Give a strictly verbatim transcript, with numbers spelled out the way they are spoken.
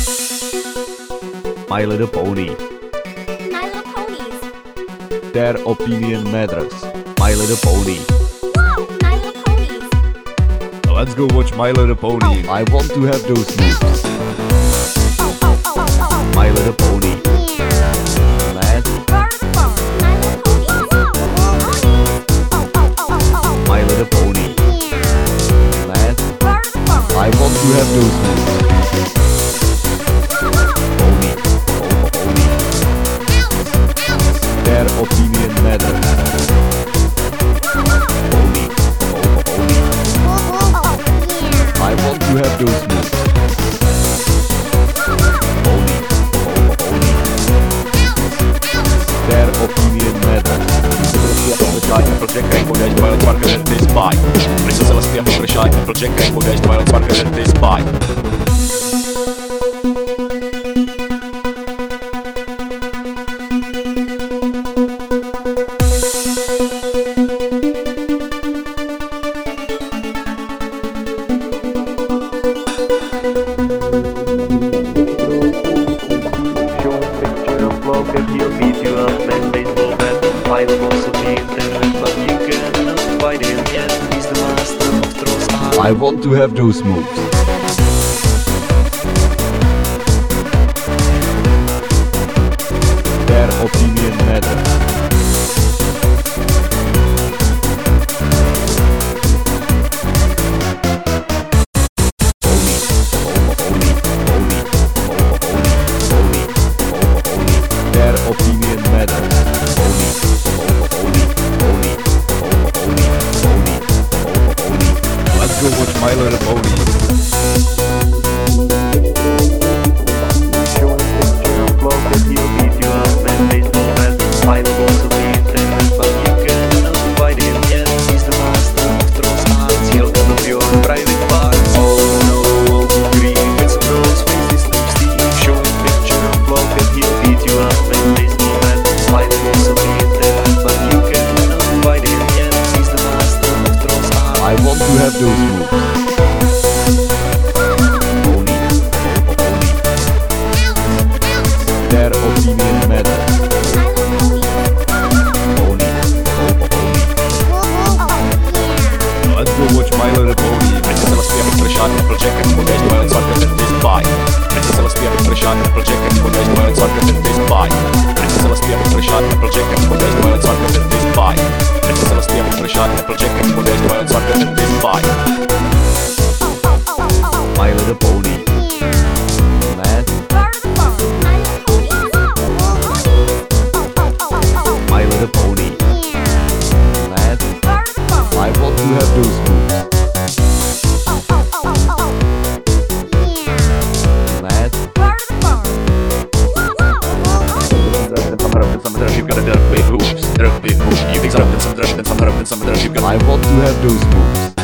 My Little Pony. My Little Ponies. Their opinion matters. My Little Pony. Wow, My Little Ponies. Let's go watch My Little Pony. I want to have those moves. Oh, oh, oh, oh, oh. My Little Pony. Let's My Little Ponies. Oh, oh, oh, oh, oh. My Little Pony. Let's I want to have those moves. Pony. Oh, pony. Their opinion matters. Pony. Oh, pony. I want to have those moves. Pony. Oh, pony. Their opinion matters. Project Rainbow Dash Violent Sparkle and this spy. Princess Celestia Refresh Project Rainbow Dash Violent Sparkle and this spy. If he'll beat you up, man, baseball bat. Fight also the internet, but you cannot fight him yet. He's the master of throws. I want to have those moves. Their opinion matters. Their opinion matters. Pony, oh, pony, pony, oh, pony, pony, oh, pony. Let's go watch My Little Pony. Show him picture of block that he'll beat you up, man, baseball bat. Fight also the internet, but you cannot fight him yet. He's the master of throws. He'll cut off your private parts. Oh no, green with some rose face, this looks Steve. Show him picture of block that he'll beat you up, man, baseball bat. Fight also the internet, but you cannot fight him yet. He's the master of throws. I want to have those moves. Pony, oh, pony. Their opinion matters. Pony, oh, pony. Let's go watch My Little Pony. Princess Celestia Refresh Project Rainbow Dash Violent Sparkle and this spy. Princess Celestia Refresh Project Rainbow Dash Violent Sparkle and this spy. Princess Celestia Refresh Project Rainbow Dash Violent Sparkle and this spy. Princess Celestia Refresh Project Rainbow Dash Violent Sparkle and this spy. My Little Pony. Let's My Little Pony. Let's I want to have those moves. Let's You've got a dirt big hoops, dirt big hoops. You think some some dirt and some dirt and some dirt. You've got I want to have those moves.